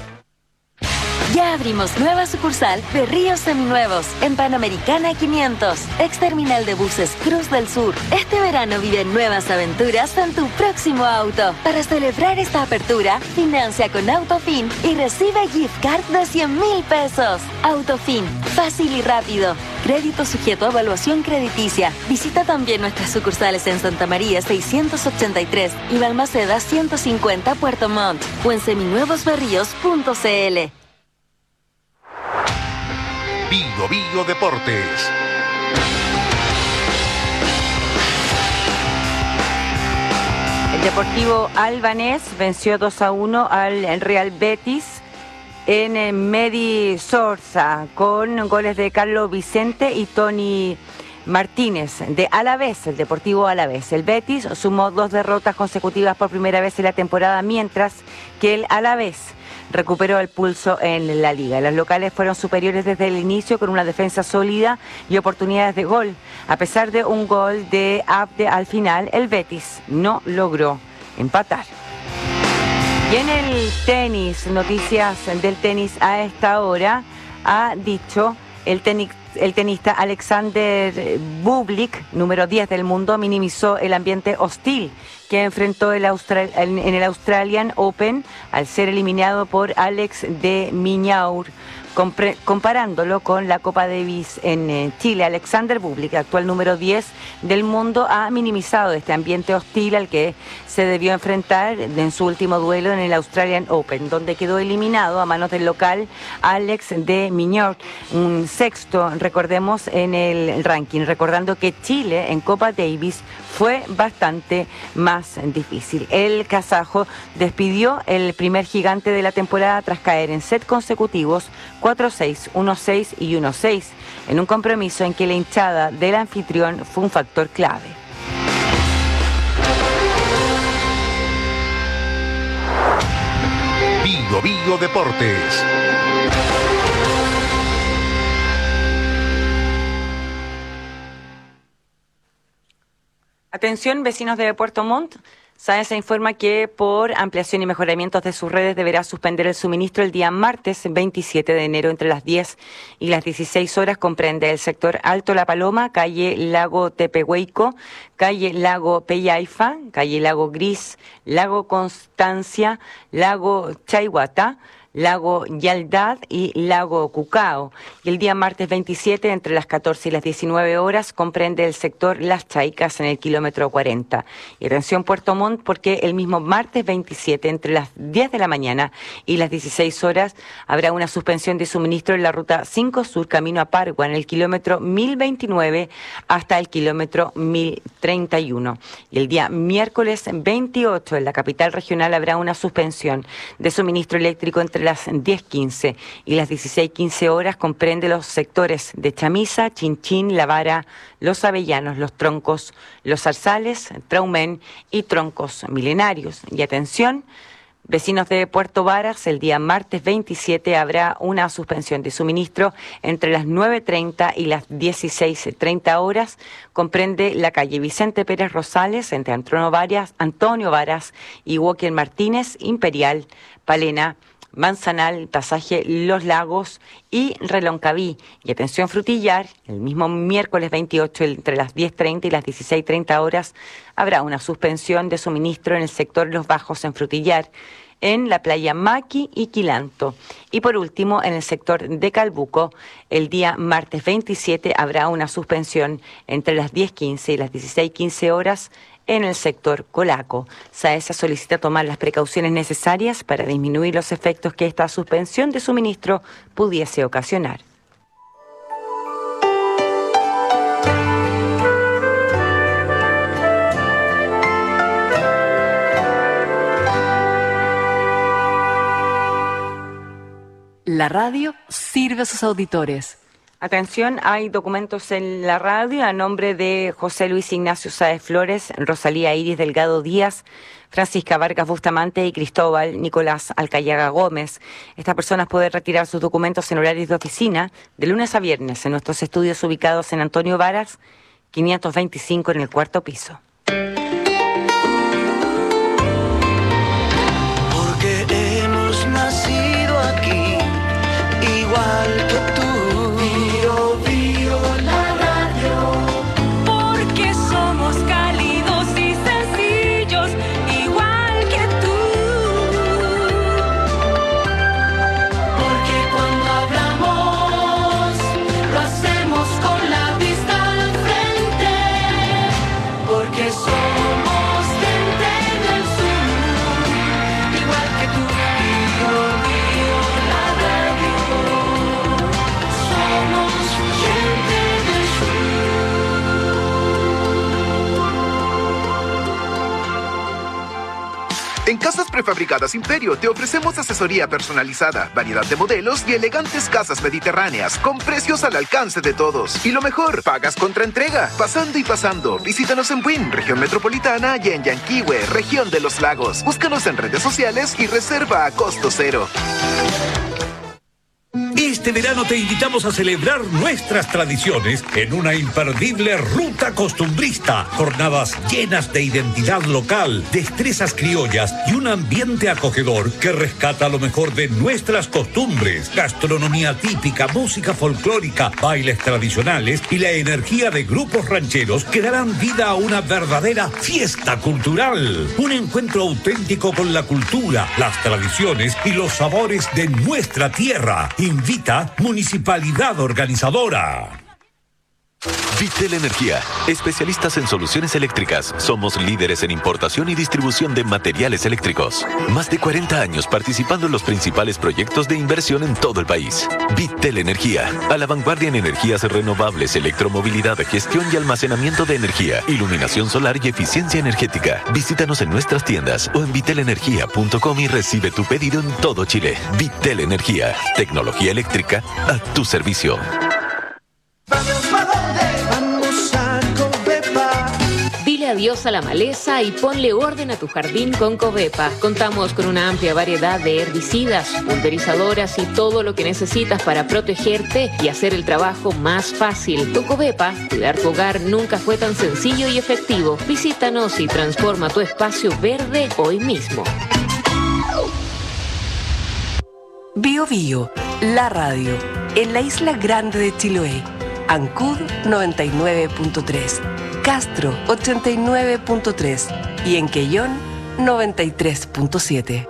Ya abrimos nueva sucursal de Ríos Seminuevos en Panamericana quinientos, ex terminal de buses Cruz del Sur. Este verano vive nuevas aventuras en tu próximo auto. Para celebrar esta apertura, financia con Autofin y recibe gift card de cien mil pesos. Autofin, fácil y rápido. Crédito sujeto a evaluación crediticia. Visita también nuestras sucursales en Santa María seiscientos ochenta y tres y Balmaceda ciento cincuenta Puerto Montt o en seminuevosberríos punto c l. Bio Bio Deportes. El Deportivo Albanés venció dos a uno al Real Betis en Medi Sorza con goles de Carlos Vicente y Tony Martínez de Alavés, el Deportivo Alavés. El Betis sumó dos derrotas consecutivas por primera vez en la temporada, mientras que el Alavés recuperó el pulso en la liga. Los locales fueron superiores desde el inicio con una defensa sólida y oportunidades de gol. A pesar de un gol de Abde al final, el Betis no logró empatar. Y en el tenis, noticias del tenis a esta hora, ha dicho el tenis el tenista Alexander Bublik, número diez del mundo, minimizó el ambiente hostil que enfrentó el Austral- en el Australian Open al ser eliminado por Alex de Minaur. Compre- comparándolo con la Copa Davis en eh, Chile, Alexander Bublik, actual número diez del mundo, ha minimizado este ambiente hostil al que se debió enfrentar en su último duelo en el Australian Open, donde quedó eliminado a manos del local Alex de Minaur, un sexto, recordemos, en el ranking, recordando que Chile en Copa Davis fue bastante más difícil. El kazajo despidió el primer gigante de la temporada tras caer en set consecutivos cuatro seis, uno seis y uno seis, en un compromiso en que la hinchada del anfitrión fue un factor clave. Bio Bio Deportes. Atención, vecinos de Puerto Montt. SAESA informa que por ampliación y mejoramientos de sus redes deberá suspender el suministro el día martes veintisiete de enero entre las diez y las dieciséis horas. Comprende el sector Alto La Paloma, calle Lago Tepehueico, calle Lago Peyaifa, calle Lago Gris, Lago Constancia, Lago Chaihuata, Lago Yaldad y Lago Cucao. Y el día martes veintisiete, entre las catorce y las diecinueve horas, comprende el sector Las Chaicas en el kilómetro cuarenta. Y atención Puerto Montt, porque el mismo martes veintisiete, entre las diez de la mañana y las dieciséis horas, habrá una suspensión de suministro en la ruta cinco Sur, camino a Pargua, en el kilómetro mil veintinueve hasta el kilómetro mil treinta y uno. Y el día miércoles veintiocho, en la capital regional, habrá una suspensión de suministro eléctrico entre las diez quince y las dieciséis quince horas. Comprende los sectores de Chamisa, Chinchín, La Vara, Los Avellanos, Los Troncos, Los Zarzales, Traumén y Troncos Milenarios. Y atención, vecinos de Puerto Varas, el día martes veintisiete habrá una suspensión de suministro entre las nueve treinta y las dieciséis treinta horas. Comprende la calle Vicente Pérez Rosales entre Antonio Varas, Antonio Varas y Walker Martínez, Imperial, Palena, Manzanal, Pasaje Los Lagos y Reloncaví. Y atención Frutillar, el mismo miércoles veintiocho, entre las diez treinta y las dieciséis treinta horas, habrá una suspensión de suministro en el sector Los Bajos en Frutillar, en la playa Maqui y Quilanto. Y por último, en el sector de Calbuco, el día martes veintisiete habrá una suspensión entre las diez quince y las dieciséis quince horas en el sector Colaco. SAESA solicita tomar las precauciones necesarias para disminuir los efectos que esta suspensión de suministro pudiese ocasionar. La radio sirve a sus auditores. Atención, hay documentos en la radio a nombre de José Luis Ignacio Sáez Flores, Rosalía Iris Delgado Díaz, Francisca Vargas Bustamante y Cristóbal Nicolás Alcayaga Gómez. Estas personas pueden retirar sus documentos en horarios de oficina de lunes a viernes en nuestros estudios ubicados en Antonio Varas, quinientos veinticinco, en el cuarto piso. Porque hemos nacido aquí, igual que tú. En Casas Prefabricadas Imperio te ofrecemos asesoría personalizada, variedad de modelos y elegantes casas mediterráneas con precios al alcance de todos. Y lo mejor, pagas contra entrega. Pasando y pasando, visítanos en Buin, región metropolitana, y en Yanquihue, región de los lagos. Búscanos en redes sociales y reserva a costo cero. Este Este verano te invitamos a celebrar nuestras tradiciones en una imperdible ruta costumbrista. Jornadas llenas de identidad local, destrezas criollas y un ambiente acogedor que rescata lo mejor de nuestras costumbres. Gastronomía típica, música folclórica, bailes tradicionales y la energía de grupos rancheros que darán vida a una verdadera fiesta cultural. Un encuentro auténtico con la cultura, las tradiciones y los sabores de nuestra tierra. Invita Municipalidad Organizadora. Vitel Energía, especialistas en soluciones eléctricas. Somos líderes en importación y distribución de materiales eléctricos. Más de cuarenta años participando en los principales proyectos de inversión en todo el país. Vitel Energía, a la vanguardia en energías renovables, electromovilidad, gestión y almacenamiento de energía, iluminación solar y eficiencia energética. Visítanos en nuestras tiendas o en vitel energía punto com y recibe tu pedido en todo Chile. Vitel Energía, tecnología eléctrica a tu servicio. Dile adiós a la maleza y ponle orden a tu jardín con Covepa. Contamos con una amplia variedad de herbicidas, pulverizadoras y todo lo que necesitas para protegerte y hacer el trabajo más fácil. Con Covepa, cuidar tu hogar nunca fue tan sencillo y efectivo. Visítanos y transforma tu espacio verde hoy mismo. Bio Bio, la radio, en la isla grande de Chiloé. Ancud noventa y nueve punto tres, Castro ochenta y nueve punto tres y en Quellón noventa y tres punto siete.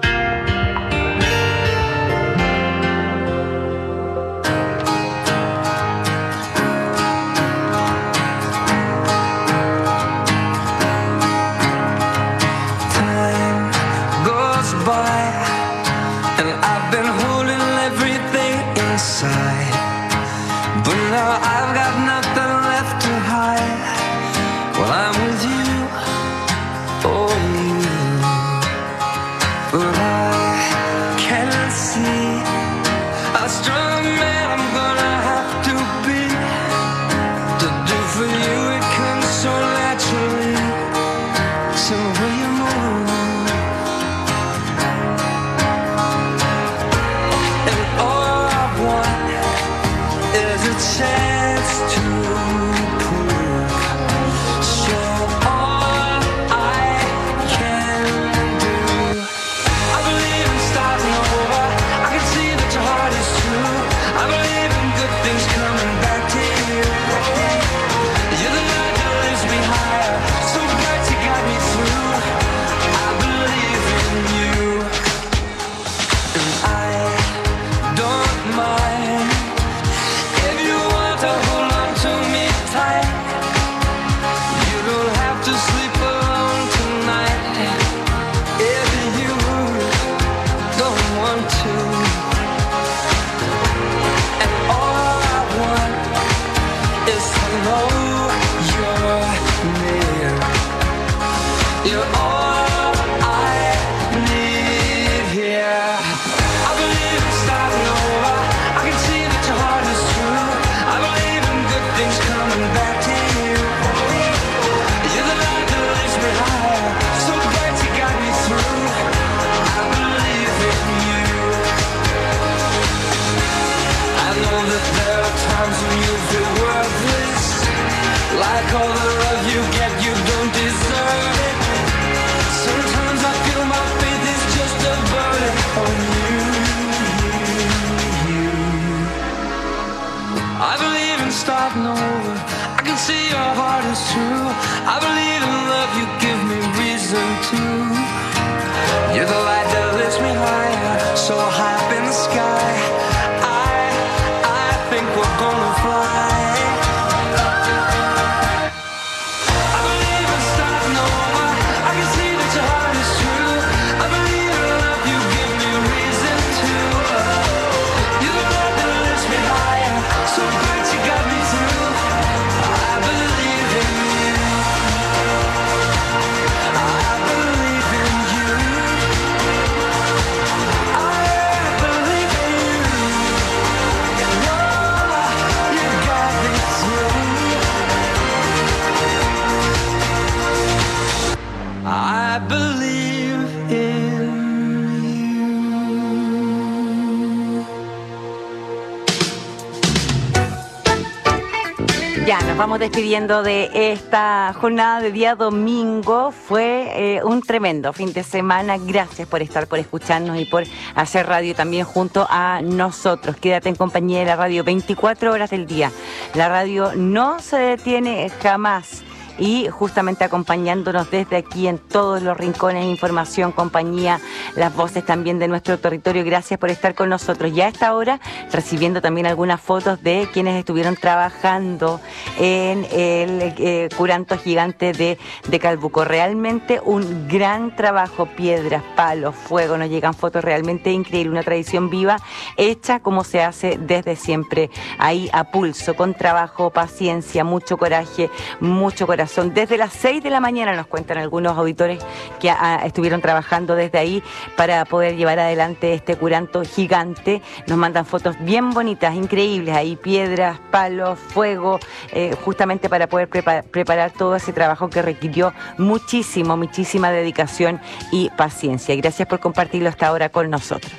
vamos despidiendo de esta jornada de día domingo. Fue eh, un tremendo fin de semana. Gracias por estar, por escucharnos y por hacer radio también junto a nosotros. Quédate en compañía de la radio veinticuatro horas del día. La radio no se detiene jamás. Y justamente acompañándonos desde aquí en todos los rincones, información, compañía, las voces también de nuestro territorio. Gracias por estar con nosotros. Ya a esta hora recibiendo también algunas fotos de quienes estuvieron trabajando en el eh, curanto gigante de, de Calbuco. Realmente un gran trabajo, piedras, palos, fuego, nos llegan fotos realmente increíbles, una tradición viva hecha como se hace desde siempre, ahí a pulso, con trabajo, paciencia, mucho coraje, mucho corazón. Desde las seis de la mañana nos cuentan algunos auditores que a, estuvieron trabajando desde ahí para poder llevar adelante este curanto gigante. Nos mandan fotos bien bonitas, increíbles, ahí piedras, palos, fuego, eh, justamente para poder prepa- preparar todo ese trabajo que requirió muchísimo, muchísima dedicación y paciencia. Gracias por compartirlo hasta ahora con nosotros.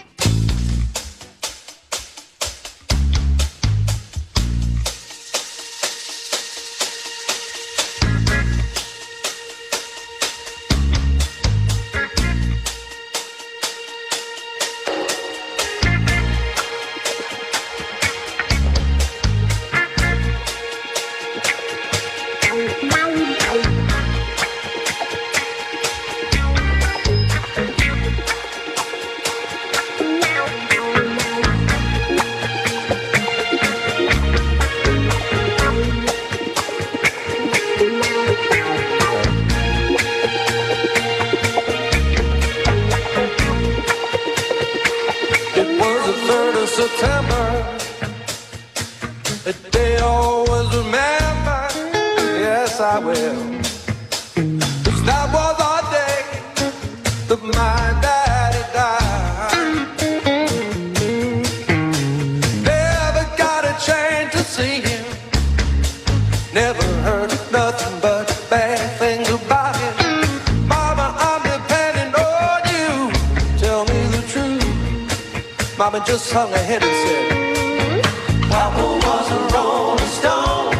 Just hung ahead and said, Papa was a rolling stone.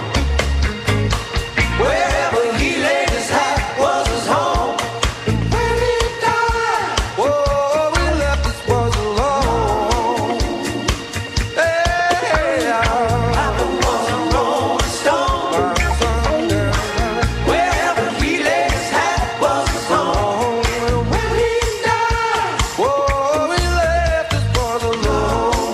Wherever he laid his hat was his home. And when he died, whoa, we left this world alone. Hey, Papa was a rolling stone. Wherever he laid his hat was his home. And when he died, whoa, we left this world alone.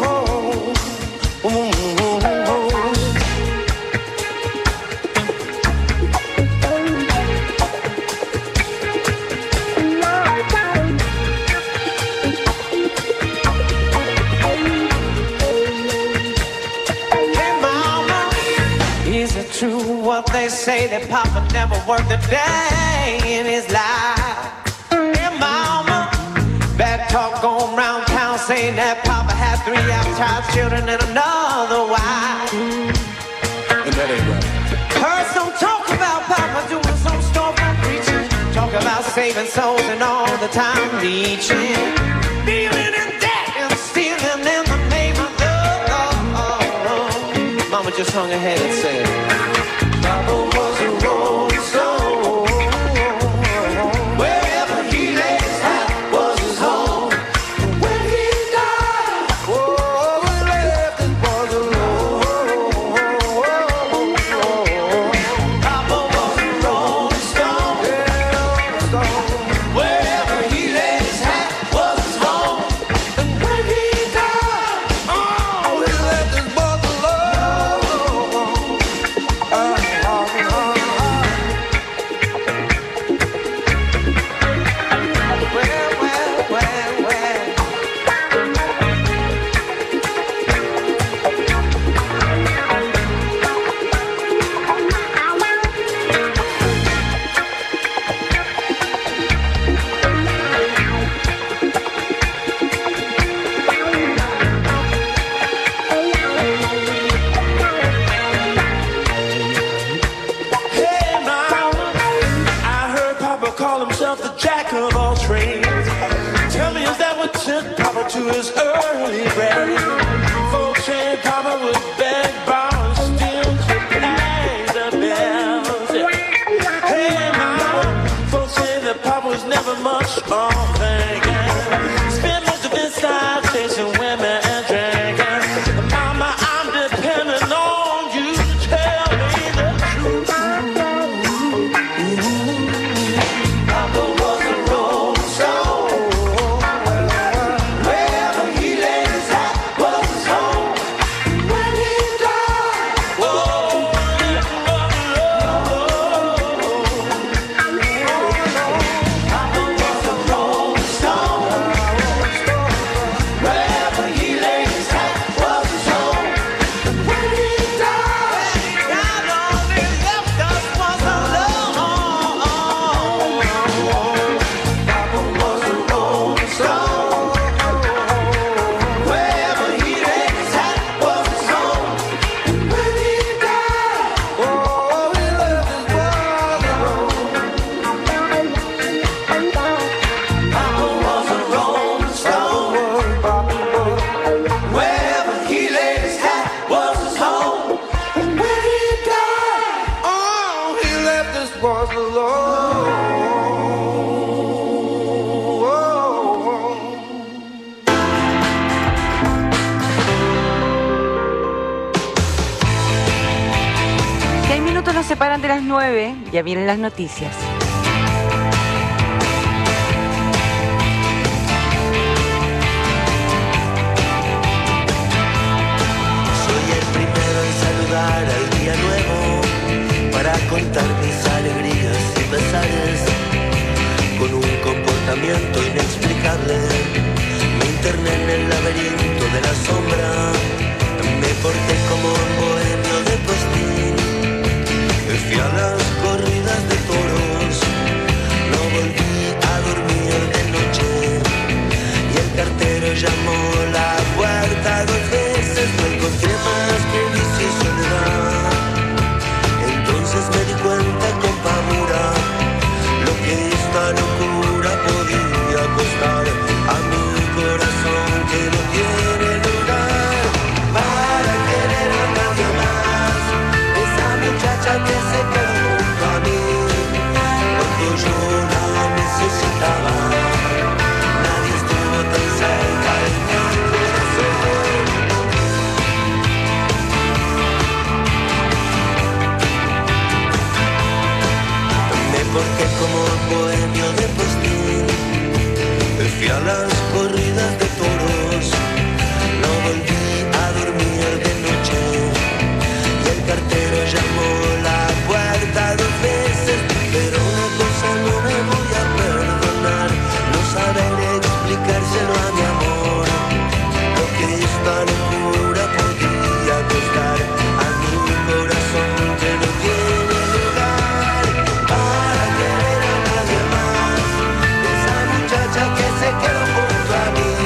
What they say that Papa never worked a day in his life. Hey mama, bad talk going round town saying that Papa had three outside children and another wife. And that ain't right. Heard some talk about Papa doing some storefront preaching, talk about saving souls and all the time reaching, dealing in debt and stealing in the name of love. Oh, oh, oh. Mama just hung her head and said, Papa was a rolling stone. Wherever he laid his hat was his home. When he died, oh, we left his boys alone. Papa was a rolling stone. Wherever he laid his hat was his home. And when he died, oh, we left his boys alone. Uh, to his early grave. Folks said Papa would beg, borrow, steal, chip, and never much more thinking. Spend most of his time chasing women and drinking. Mama, I'm depending on you to tell me the truth. Papa was a rolling stone. Wherever he laid his hat was his home. When he died, oh, Papa was a rolling stone. Wherever he laid his hat was his home. When he died, God only left us was alone. Papa was a rolling stone. Wherever he laid his hat was his home. When he died, oh, he left his brother alone. Papa was a rolling stone. Wherever he laid his hat was his home. And when he died, oh, he left us was alone. Seis minutos nos separan de las nueve, ya vienen las noticias. Soy el primero en saludar al día nuevo para contar mis alegrías y pesares. Con un comportamiento inexplicable me interné en el laberinto de la sombra. Me porté como un bohemio de postín. Fui a las corridas de toros. No volví a dormir de noche. Y el cartero llamó la puerta dos veces. No encontré más que vicio y soledad. Entonces me di cuenta con pavura lo que esta locura podía costar a mi corazón que no tiene lugar para querer a nadie más. Esa muchacha que se quedó junto a mí cuando yo la necesitaba. Nadie estuvo tan cerca de mi corazón. Me porté como un bohemio de postín. Fui a las corridas de toros. No volví a dormir de noche. Y el cartero llamó la puerta dos veces. Pero una cosa no me voy a perdonar: no saber explicárselo a mi amor. Lo que esta locura podía costar a mi corazón que no tiene lugar para querer a nadie más. Esa muchacha que se quedó junto a mí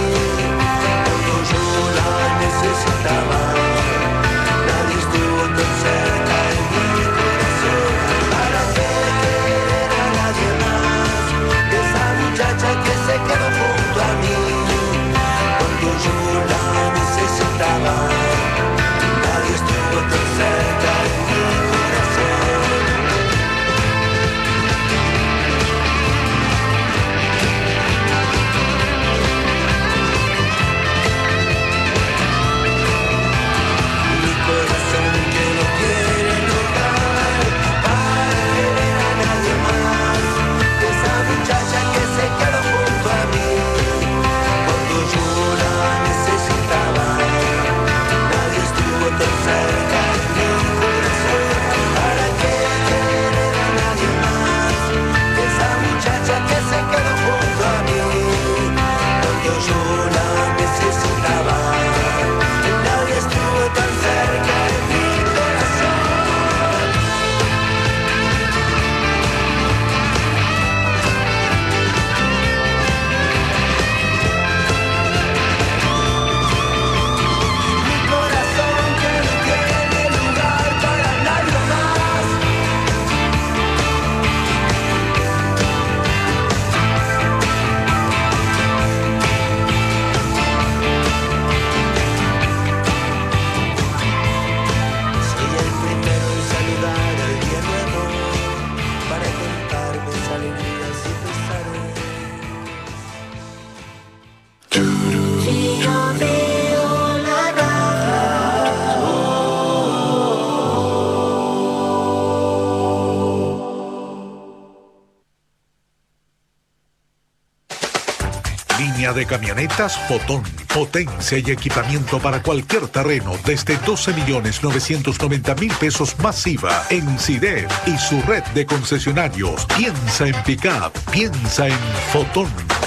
Línea de camionetas Fotón. Potencia y equipamiento para cualquier terreno desde doce millones novecientos noventa mil pesos masiva en Sidef y su red de concesionarios. Piensa en pick-up, piensa en Fotón.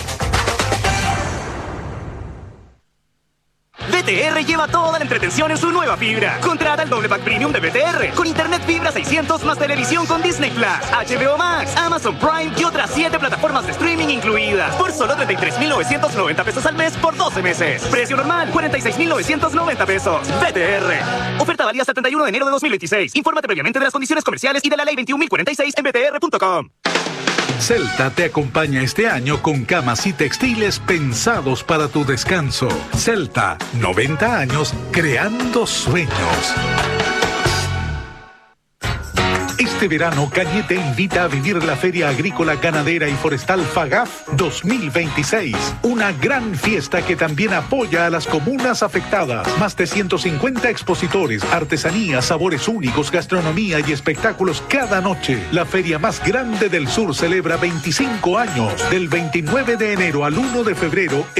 B T R lleva toda la entretención en su nueva fibra. Contrata el doble pack premium de B T R con internet fibra seiscientos más televisión con Disney Plus, H B O Max, Amazon Prime y otras siete plataformas de streaming incluidas por solo treinta y tres mil novecientos noventa pesos al mes por doce meses. Precio normal cuarenta y seis mil novecientos noventa pesos. B T R. Oferta válida hasta el treinta y uno de enero de dos mil veintiséis. Infórmate previamente de las condiciones comerciales y de la ley veintiún mil cuarenta y seis en b t r punto com. Celta te acompaña este año con camas y textiles pensados para tu descanso. Celta, noventa años creando sueños. Este verano, Cañete invita a vivir la Feria Agrícola, Ganadera y Forestal FAGAF dos mil veintiséis. Una gran fiesta que también apoya a las comunas afectadas. Más de ciento cincuenta expositores, artesanías, sabores únicos, gastronomía y espectáculos cada noche. La feria más grande del sur celebra veinticinco años. Del veintinueve de enero al uno de febrero